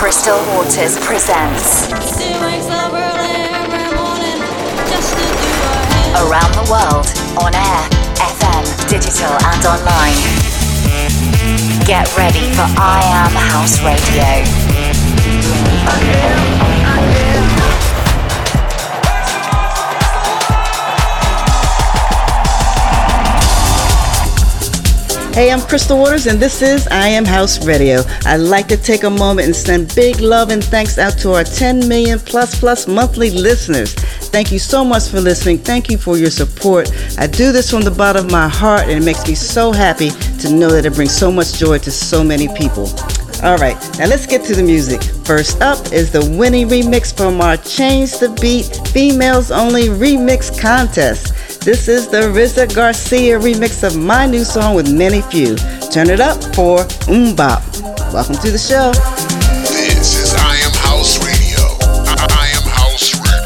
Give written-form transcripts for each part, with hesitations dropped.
Crystal Waters presents Around the World, on air, FM, digital and online. Get ready for I Am House Radio. Hey, I'm Crystal Waters, and this is I Am House Radio. I'd like to take a moment and send big love and thanks out to our 10 million plus monthly listeners. Thank you so much for listening. Thank you for your support. I do this from the bottom of my heart, and it makes me so happy to know that it brings so much joy to so many people. All right, now let's get to the music. First up is the Winnie remix from our Change the Beat Females Only Remix Contest. This is the RZA Garcia remix of my new song with Many Few. Turn it up for Bop. Welcome to the show. This is I Am House Radio. I Am House Radio.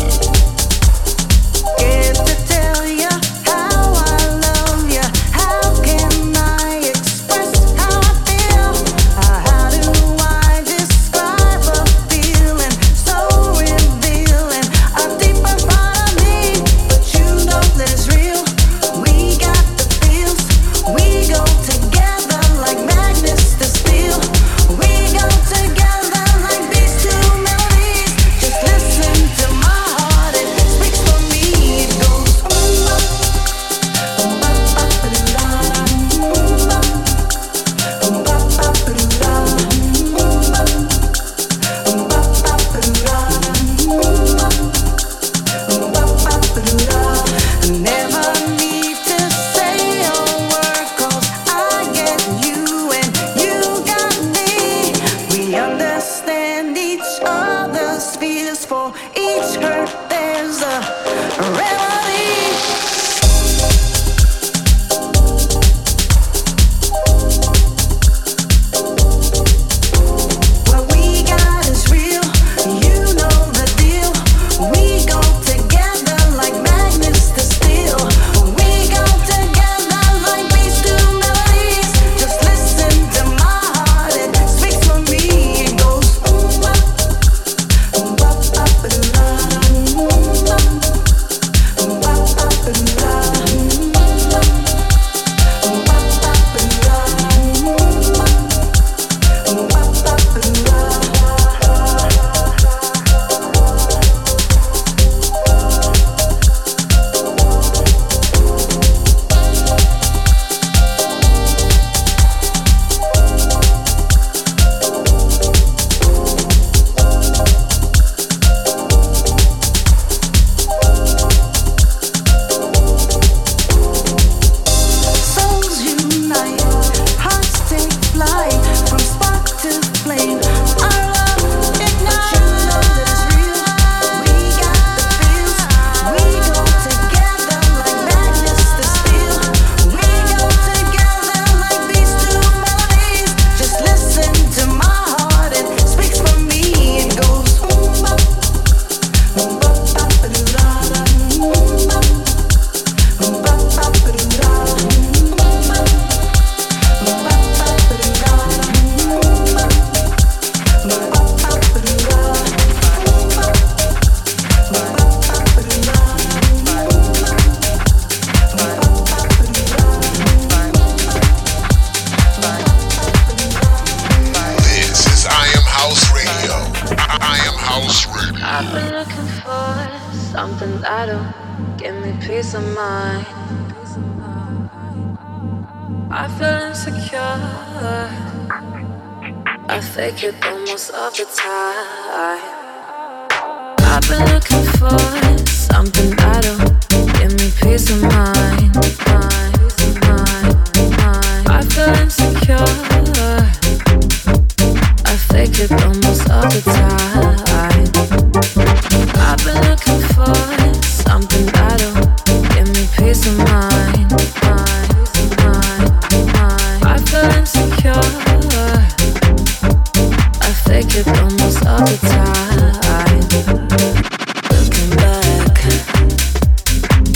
Looking back,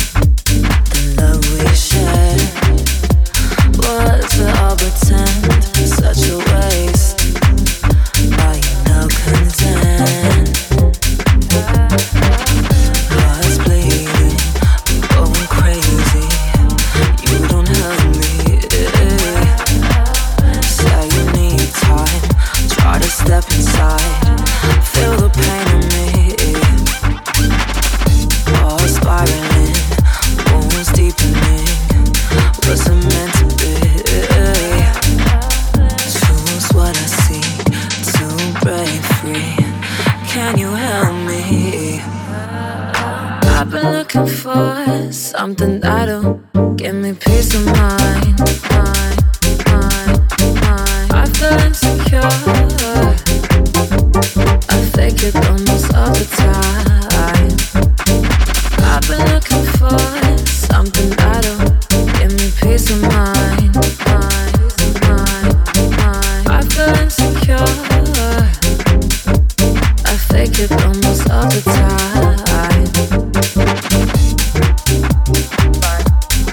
the love we shared, was it all pretend? looking for something that'll give me peace of mind. I feel insecure. I fake it almost all the time. I've been looking for something that'll give me peace of mind. I feel insecure. I fake it almost all the time.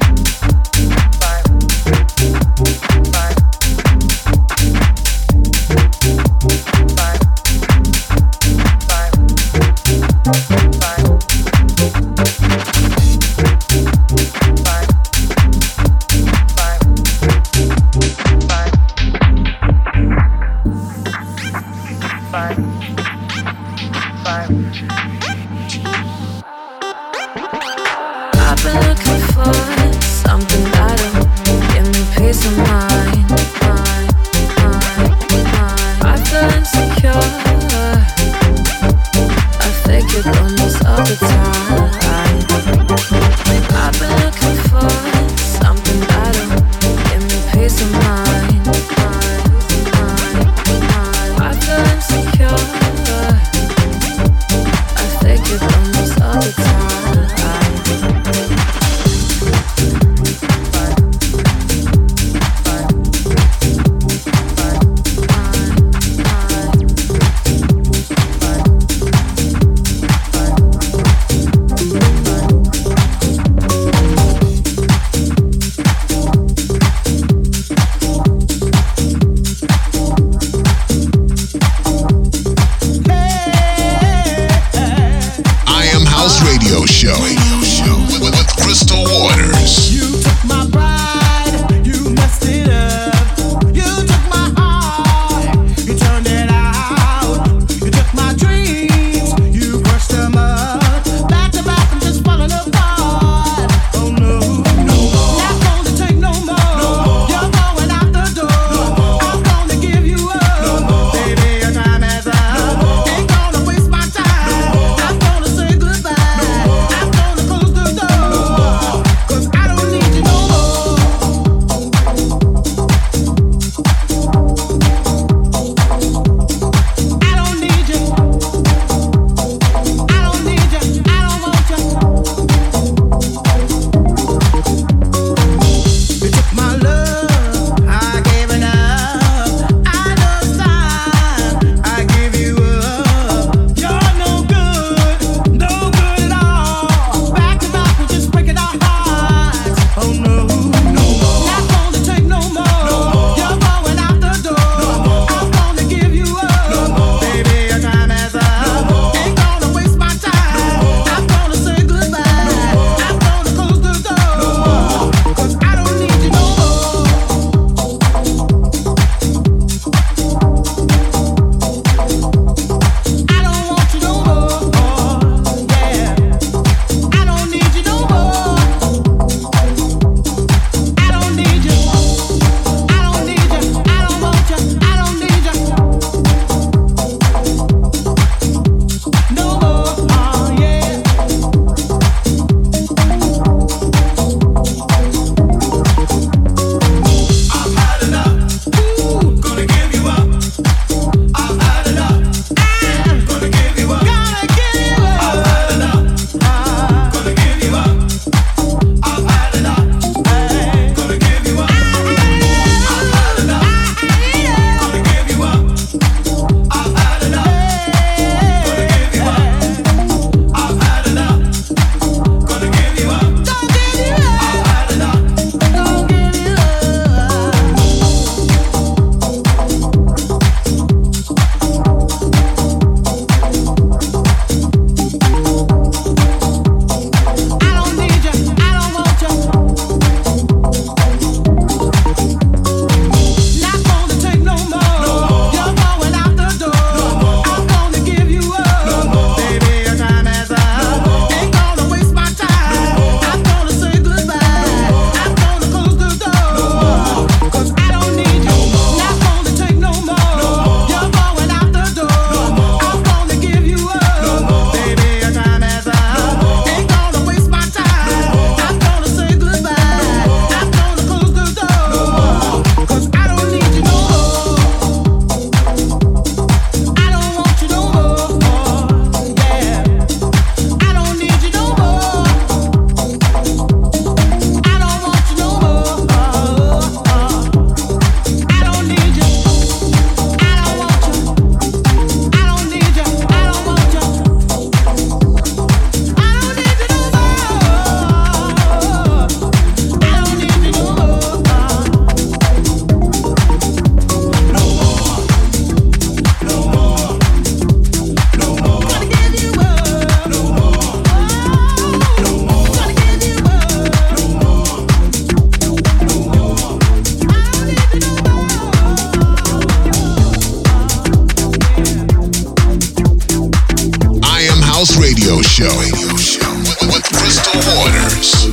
Radio Show with Crystal Waters.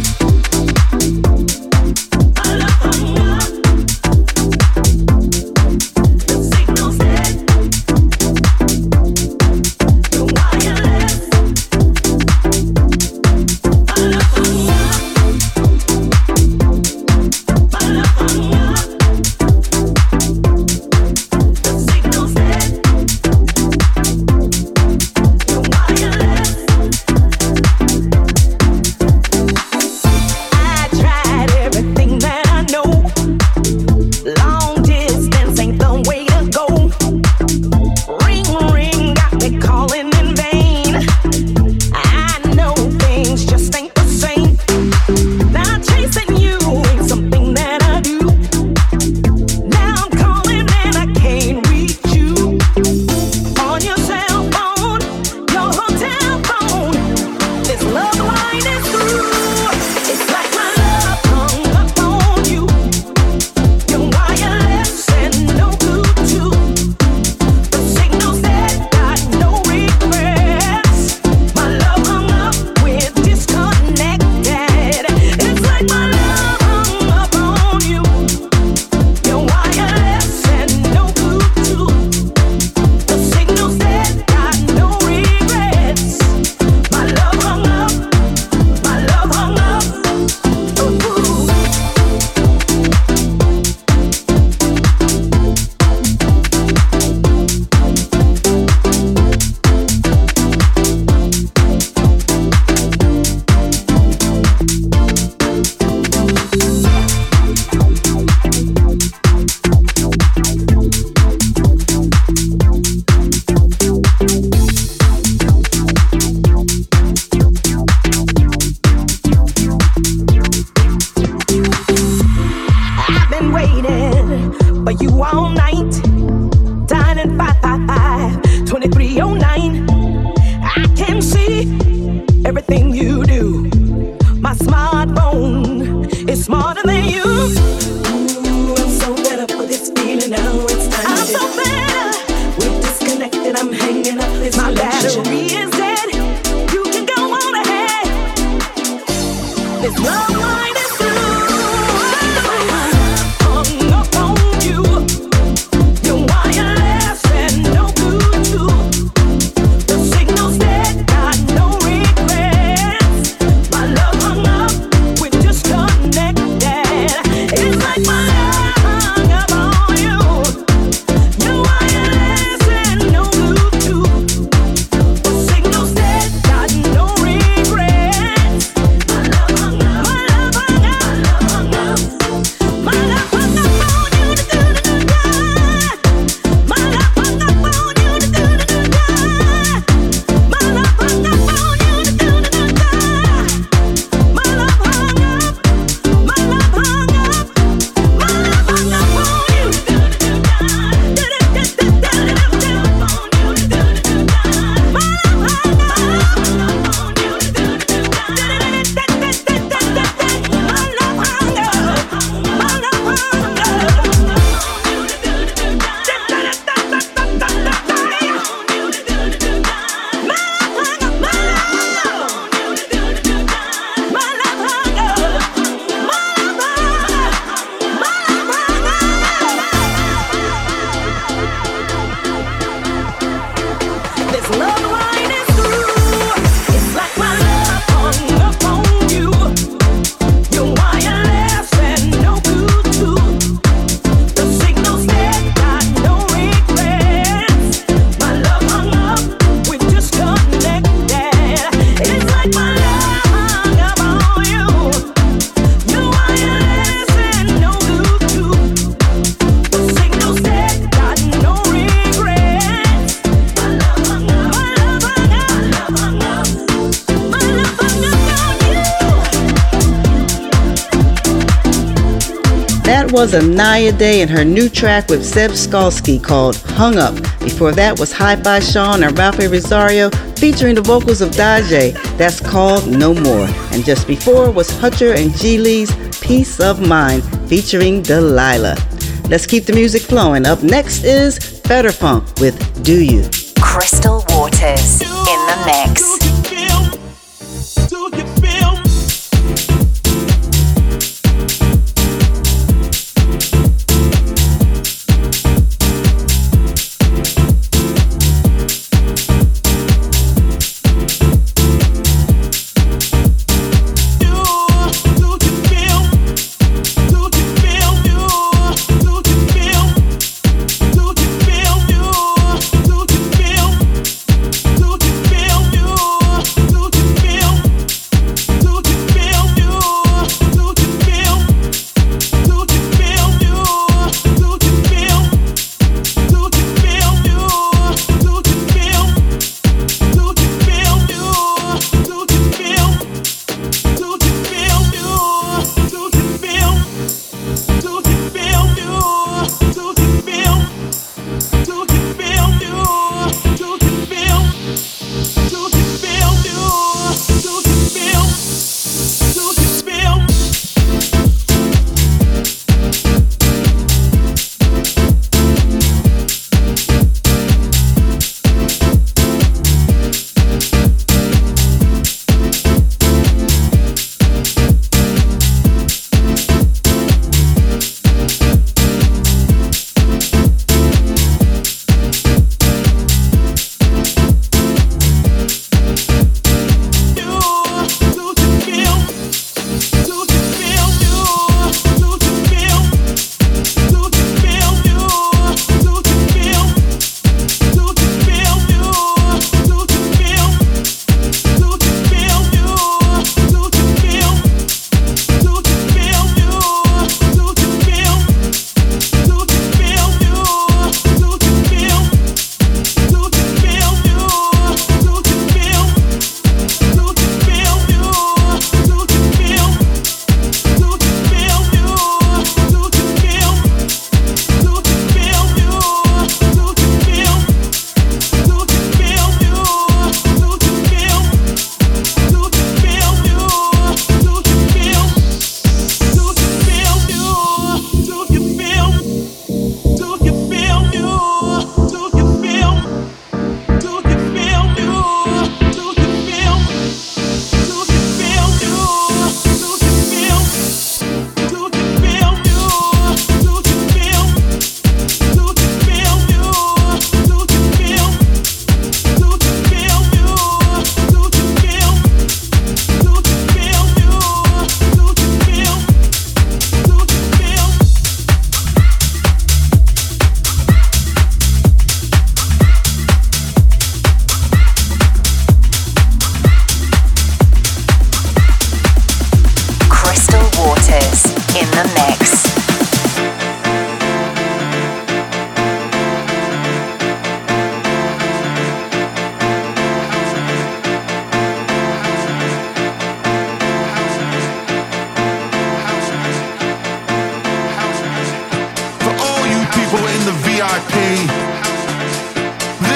That was Anaya Day and her new track with Seb Skalski called Hung Up. Before that was Hi-Fi Sean and Ralphie Rosario featuring the vocals of Dajae. That's called No More. And just before was Hutcher and G Lee's Peace of Mind featuring Delilah. Let's keep the music flowing. Up next is Fetterfunk with Do You. Crystal Waters in the mix.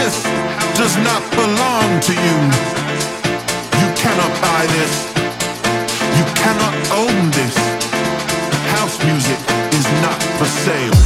does not belong to you. You cannot buy this. You cannot own this. House music is not for sale.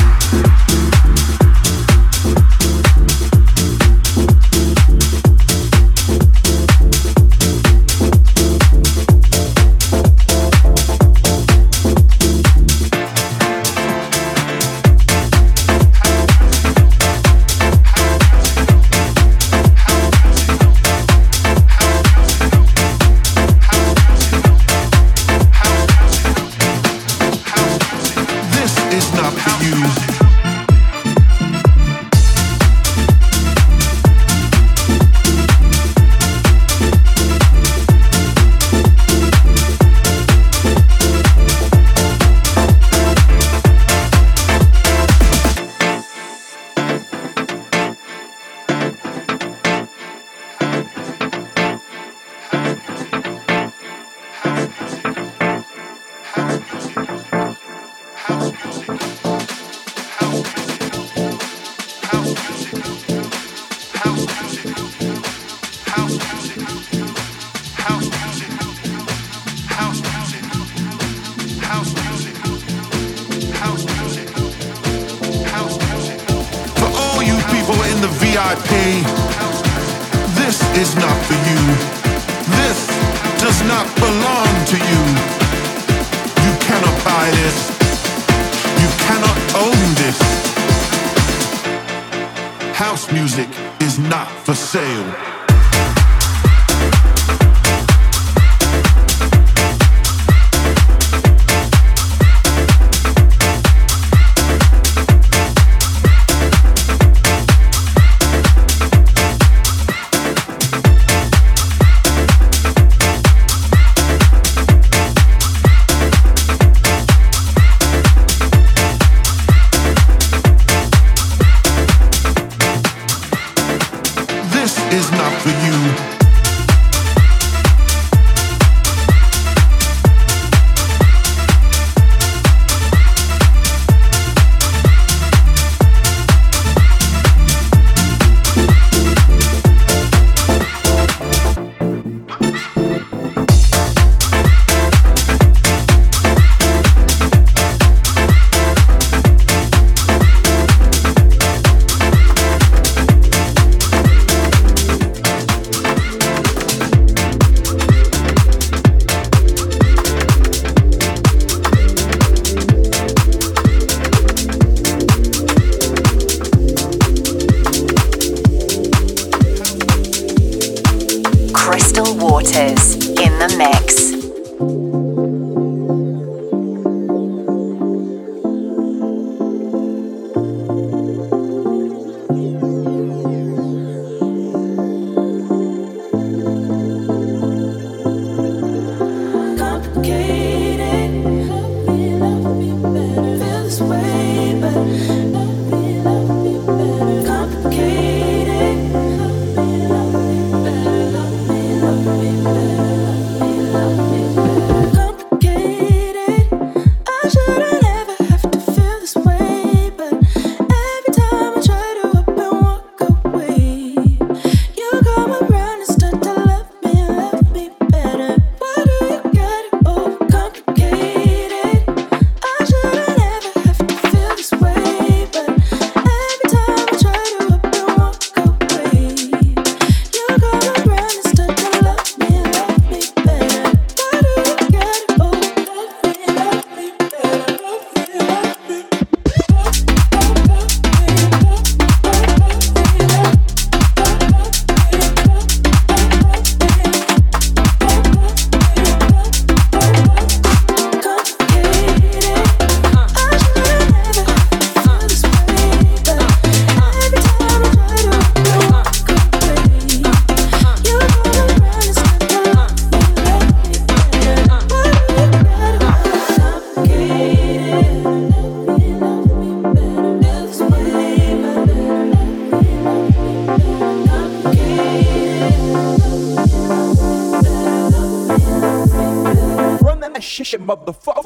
shit, motherfucker.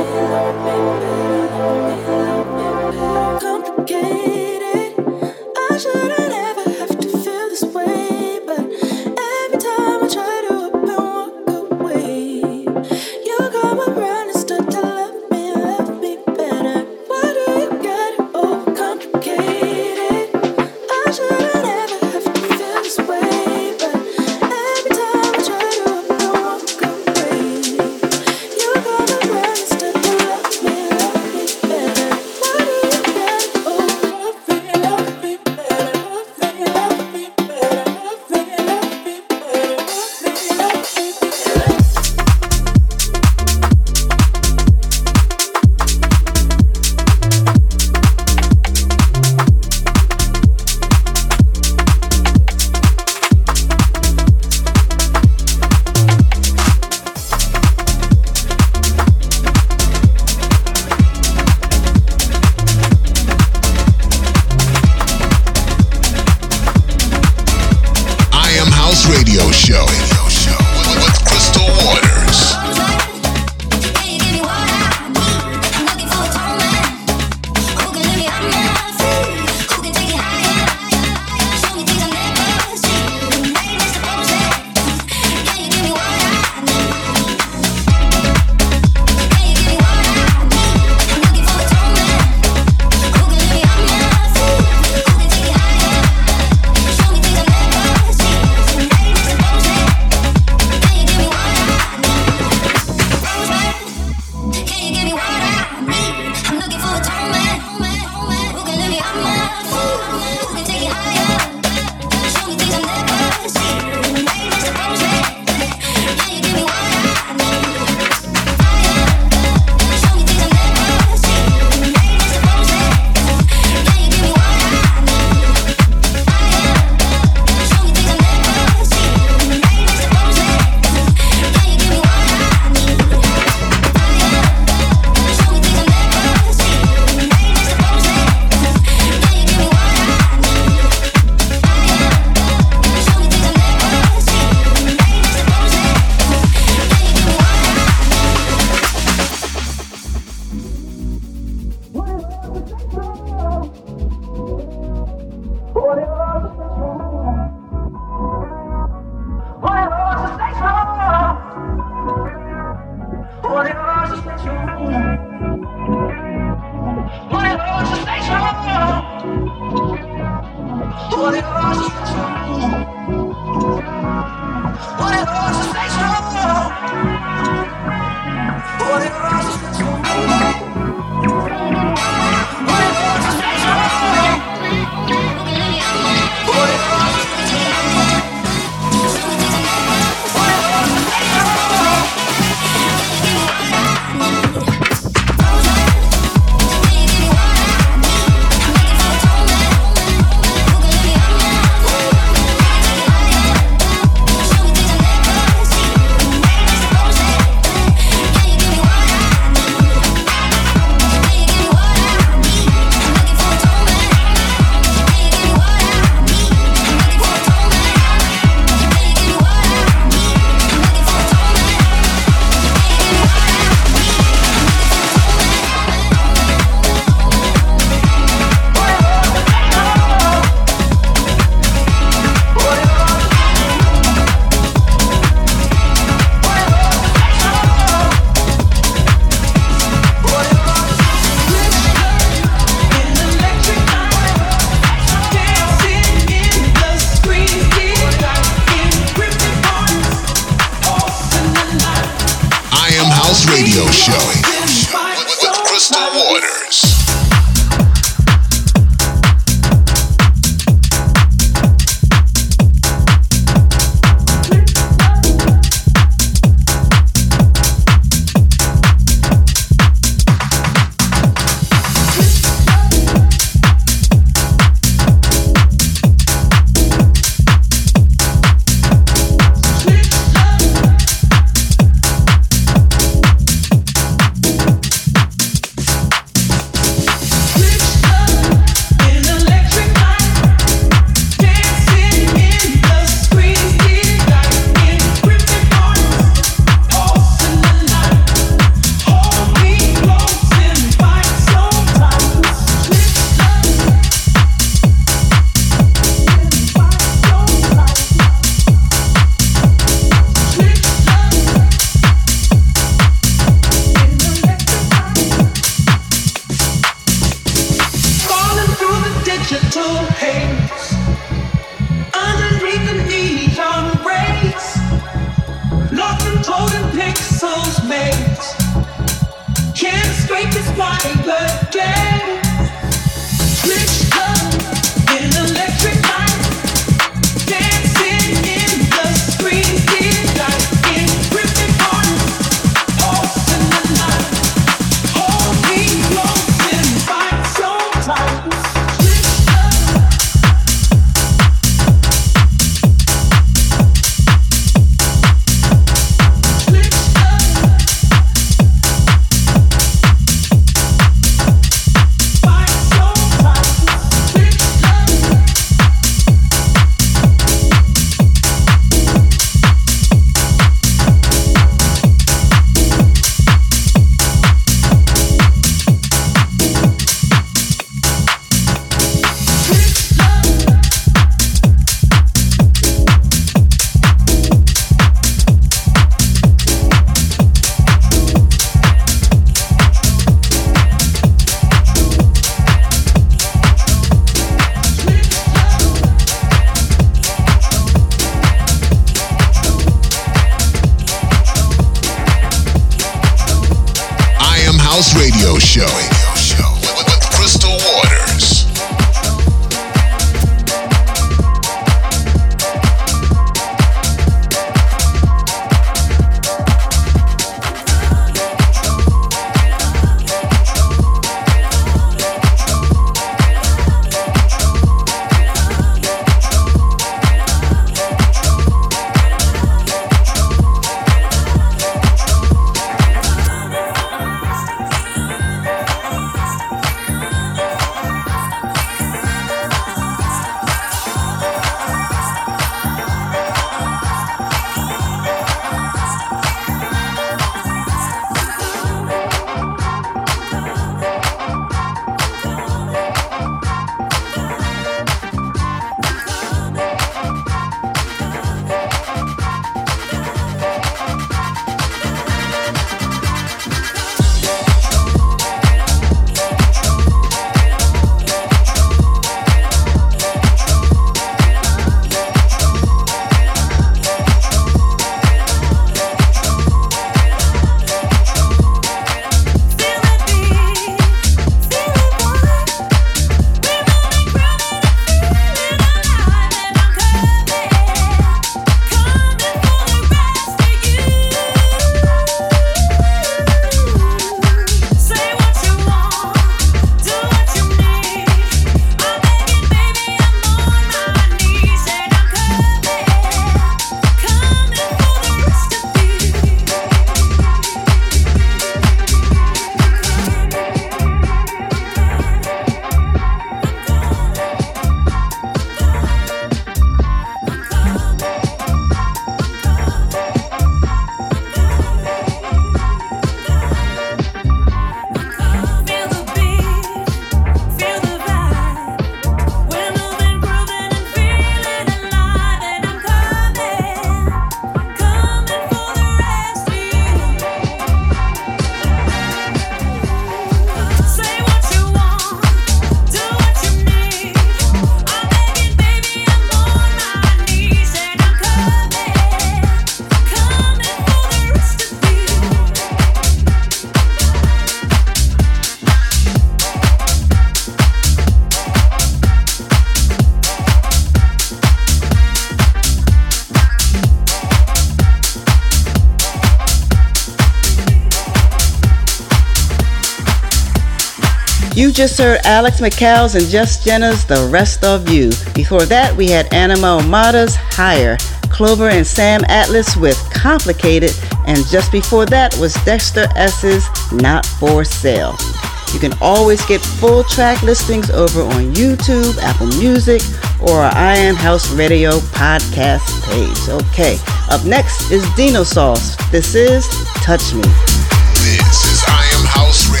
You just heard Alex McCall's and Just Jenna's The Rest of You. Before that, we had Anima Omada's Higher, Clover and Sam Atlas with Complicated, and just before that was Dexter S's Not For Sale. You can always get full track listings over on YouTube, Apple Music, or our I Am House Radio podcast page. Okay, up next is Dino Sauce. This is Touch Me. This is I Am House Radio.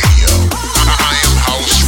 I Am House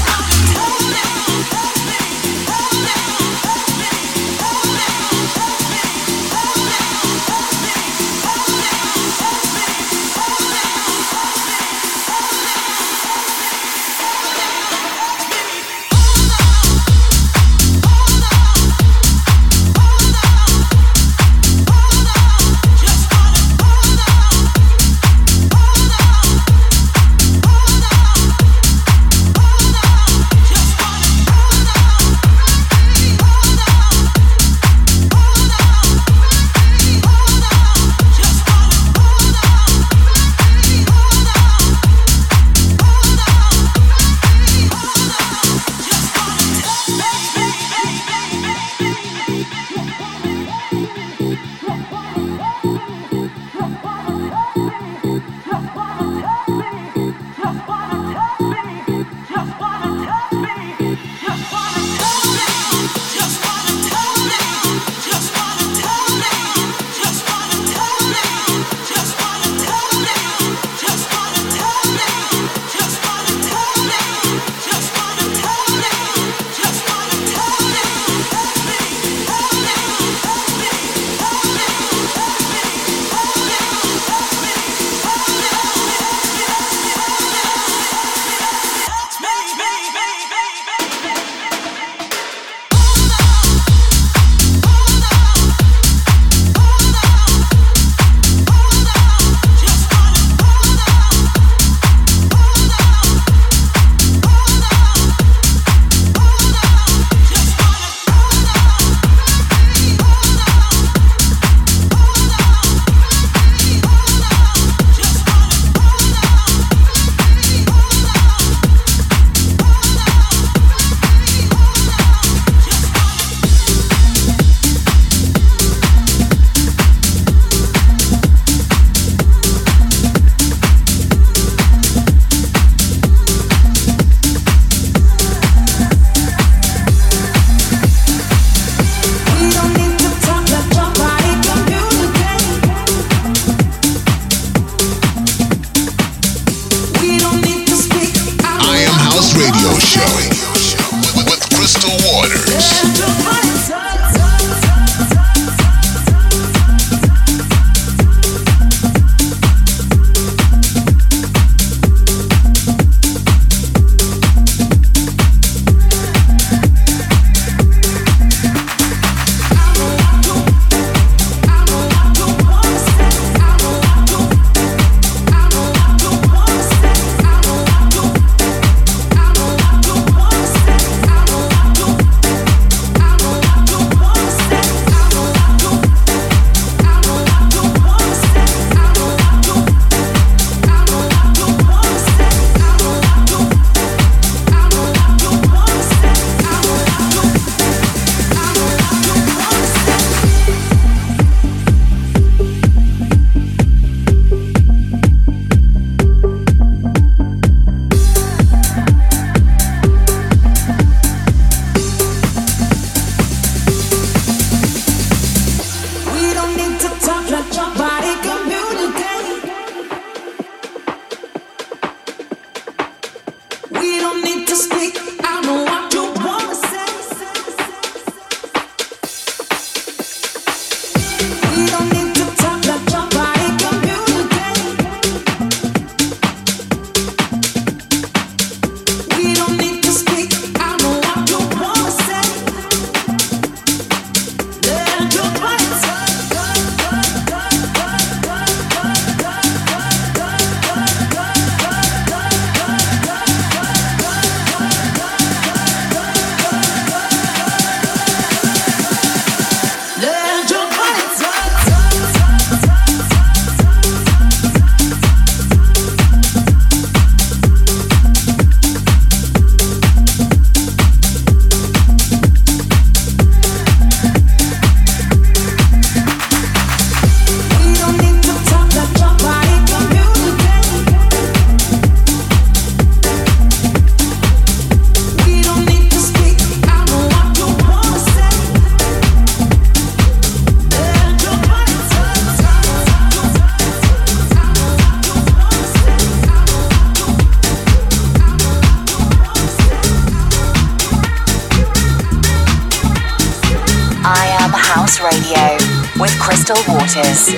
Radio with Crystal Waters.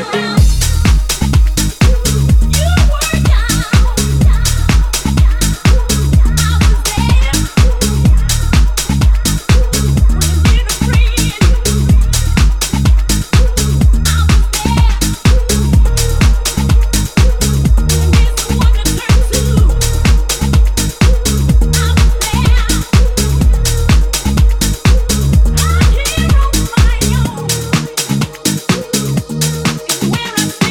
Where I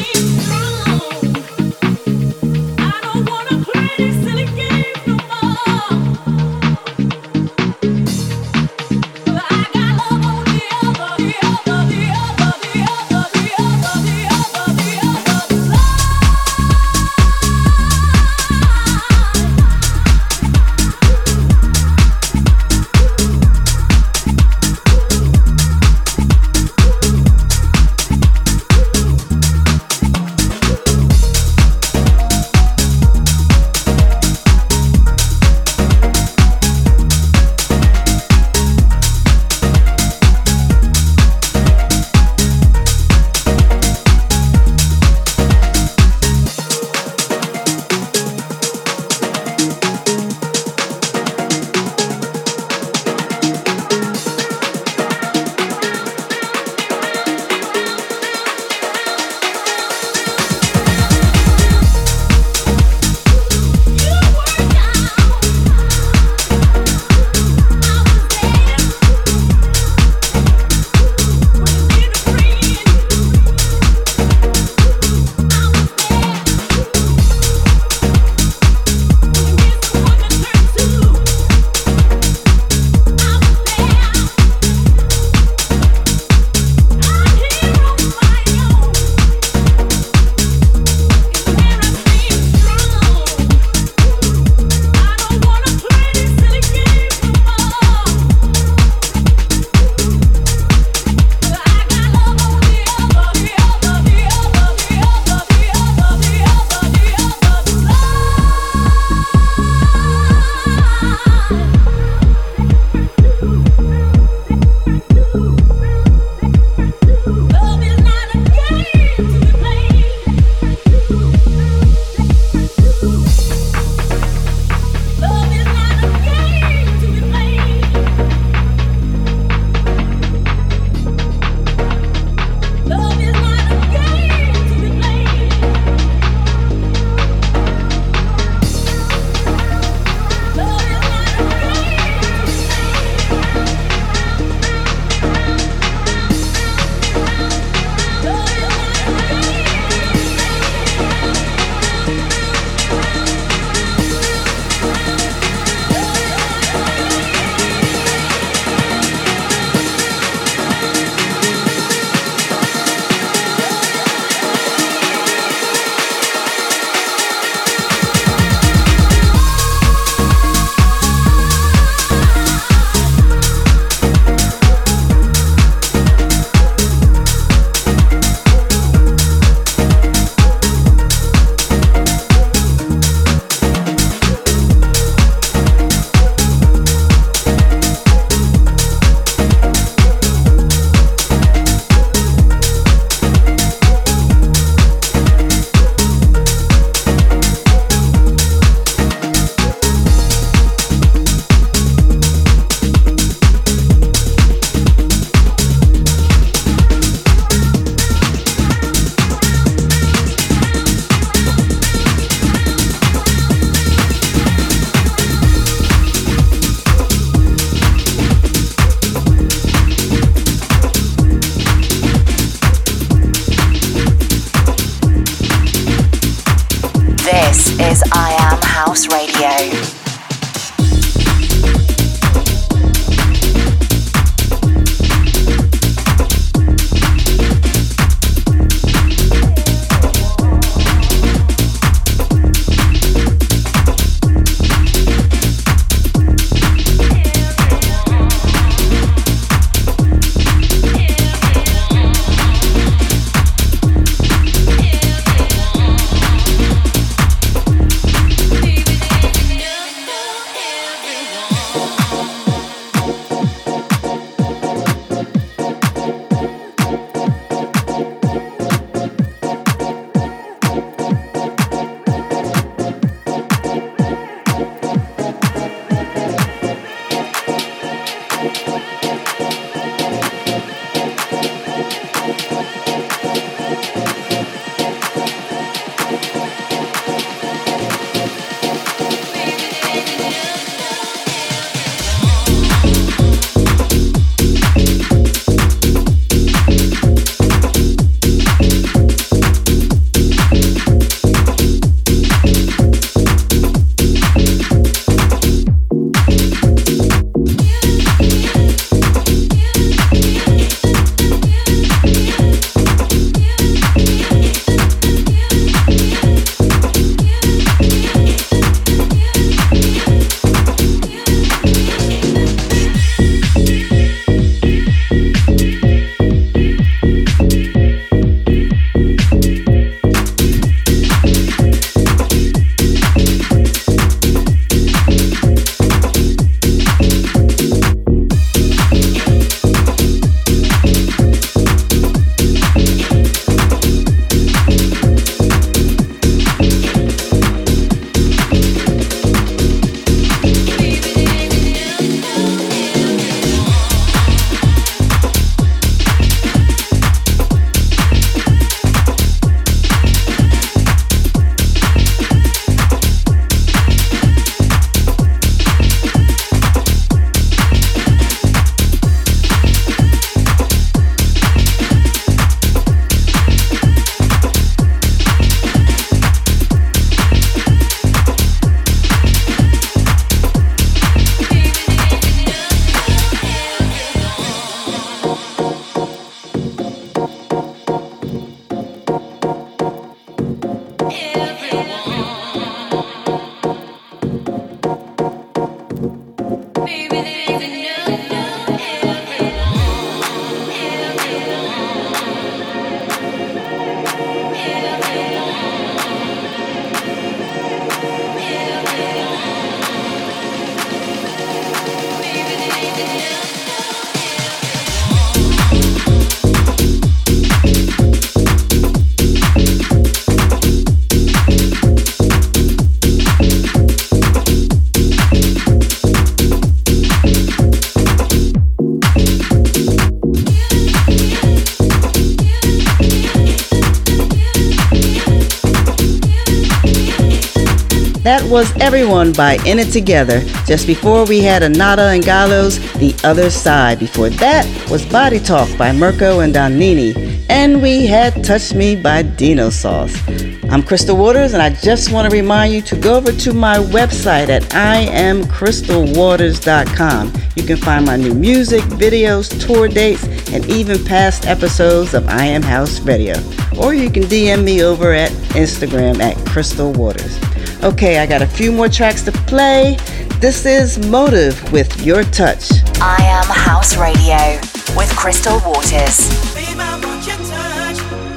That was Everyone by In It Together. Just before we had Anata and Gallo's The Other Side. Before that was Body Talk by Mirko and Donini. And we had Touch Me by Dino Sauce. I'm Crystal Waters, and I just want to remind you to go over to my website at IamCrystalWaters.com. You can find my new music, videos, tour dates, and even past episodes of I Am House Radio. Or you can DM me over at Instagram at Crystal Waters. Okay, I got a few more tracks to play. This is Motive with Your Touch. I Am House Radio with Crystal Waters. Babe, I want your touch.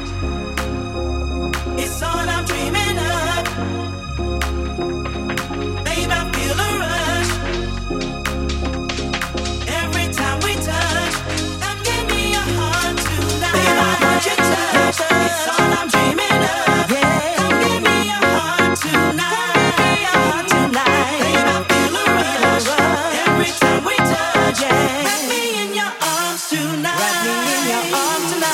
It's all I'm dreaming of. Babe, I feel a rush. Every time we touch, come give me your heart tonight. Babe, I want your touch. It's all I'm dreaming of. Yeah. Come give me your heart tonight. Babe, I feel a rush. Every time we touch, yeah. Wrap me in your arms tonight. Wrap me in your arms tonight.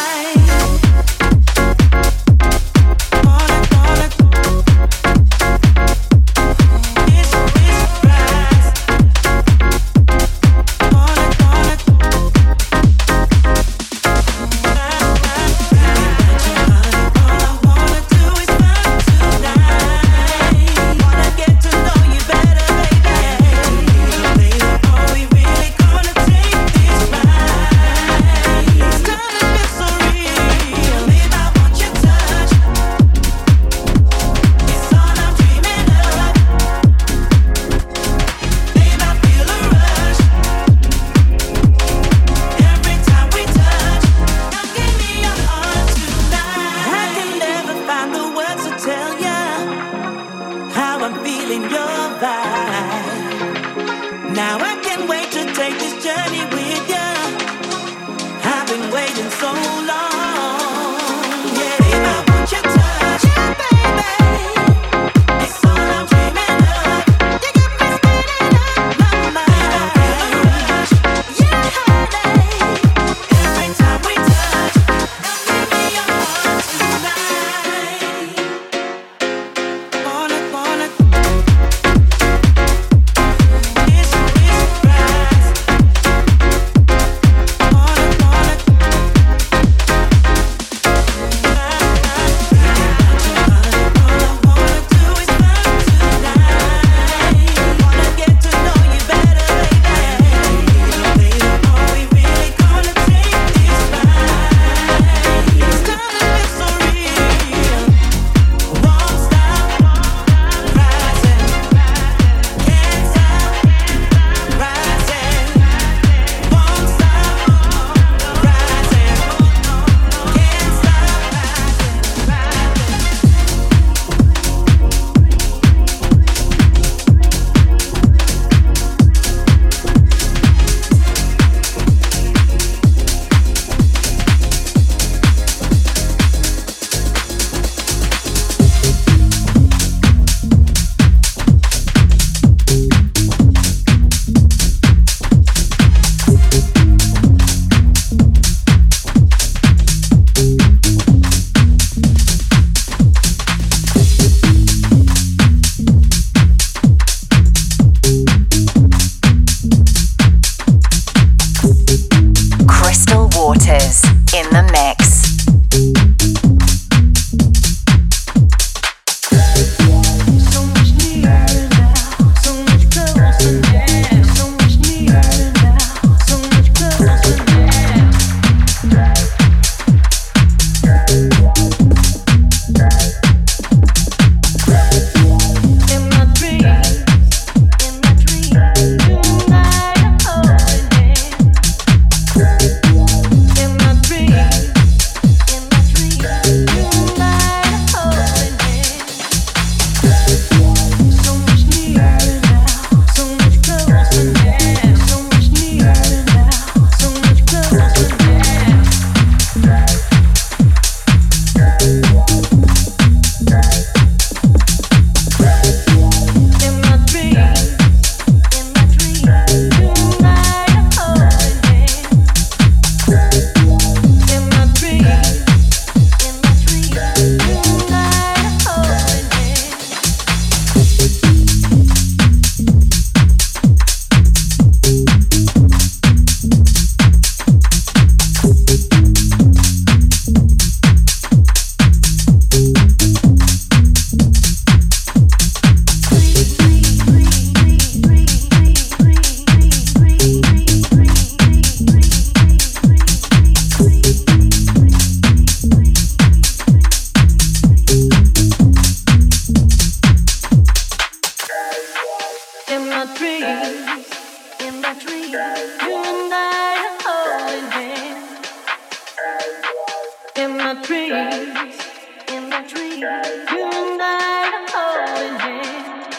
my dreams, in my dreams, you and I are holding hands.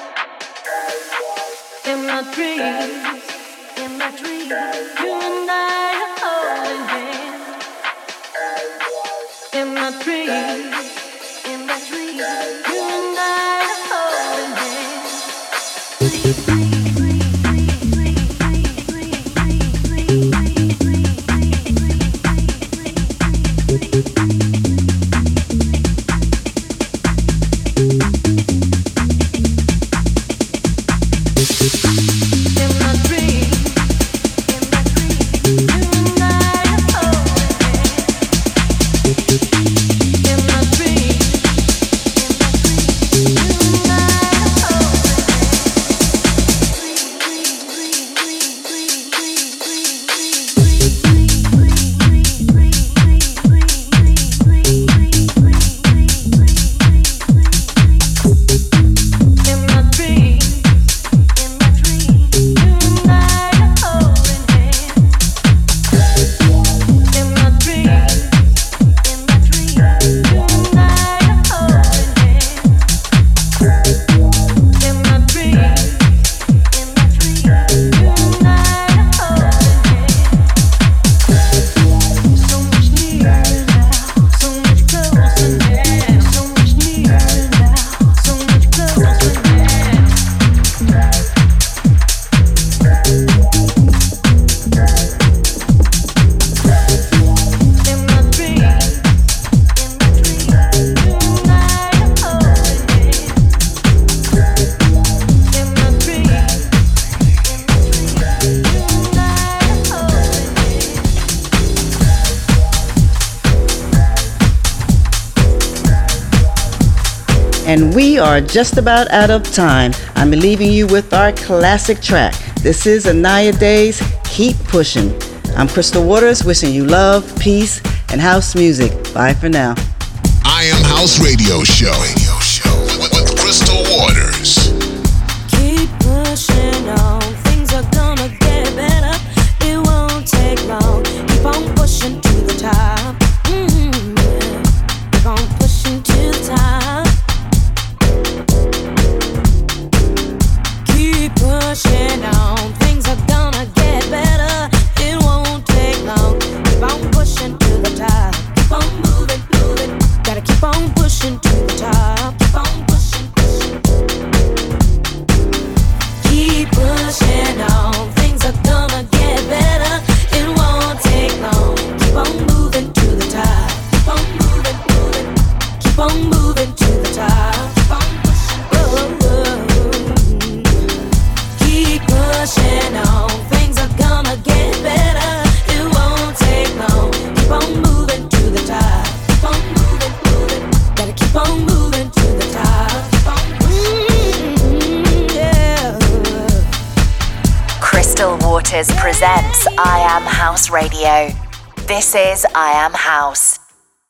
In my dreams, in my dreams, you and I are holding hands. In my dreams, in my dreams, you and I are holding hands. And we are just about out of time. I'm leaving you with our classic track. This is Anaya Day's Keep Pushing. I'm Crystal Waters, wishing you love, peace, and house music. Bye for now. I Am House Radio Show with Crystal Waters. Keep pushing on, things are gonna get better. It won't take long. Keep on pushing to the top. Keep on pushing to the top. Keep pushing on, things are gonna get better. It won't take long. Keep on pushing to the top. Keep on moving, moving. Gotta keep on pushing to the top. Keep on pushing, pushing. Keep pushing on, things are gonna get better. It won't take long. Keep on moving to the top. Keep on moving, moving. Keep on moving to the top. Keep on pushing, keep pushing on, things are gonna get better. It won't take long. Keep on moving to the top. Keep on moving, moving. Gotta keep on moving to the top. Keep on yeah. Crystal Waters presents I Am House Radio. This is I Am House.